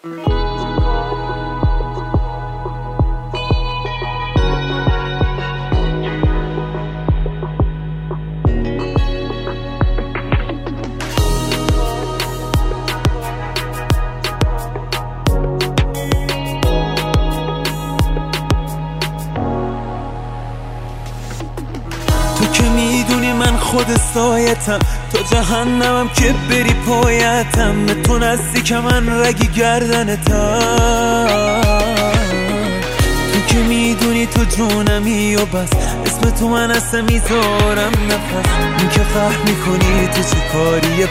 تو که میدونی من خود سایتم، تا جهنمم که بری پایتم، به تو نزدیک من رگی گردنتم. تو که میدونی تو جونمی و بس، اسم تو من اصلا میذارم نفس. این که فهمی کنی تو چه کاریه،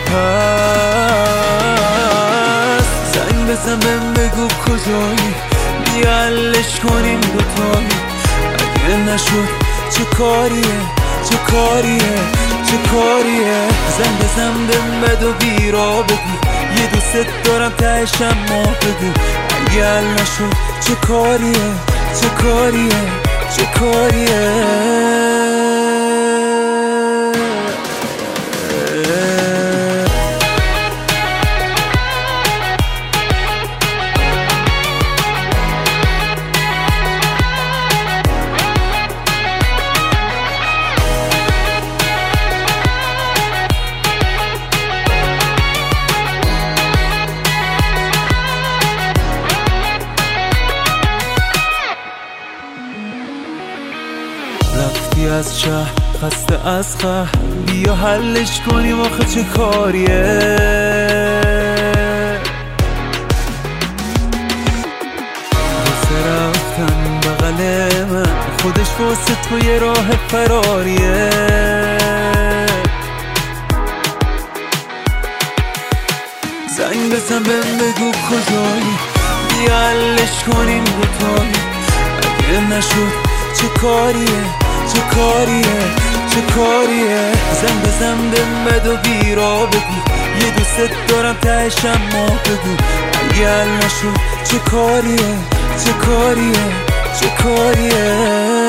پس زنگ بزن بهم بگو کجایی، بیا حلش کنیم دوتایی. اگه نشد چه کاریه، چه کاریه، چه کاریه. زنگ بزن بهم بد و بیرا بگو، یه دوست دارم تهش اما بگو. اگه حل نشد چه کاریه، چه کاریه، چه کاریه. رفتی از شهر خسته از خه، بیا حلش کنیم آخه چه کاریه. واسه رفتن بغل من، خودش واسه تو یه راه فراریه. زنگ بزن بهم بگو کجایی، بیا حلش کنیم دوتایی. اگه نشد چه کاریه، چه کاریه، چه کاریه. زنگ بزن بهم بد و بیرا بگو، یه دوست دارم تهش اما بگو. اگه حل نشد چه کاریه، چه کاریه، چه کاریه.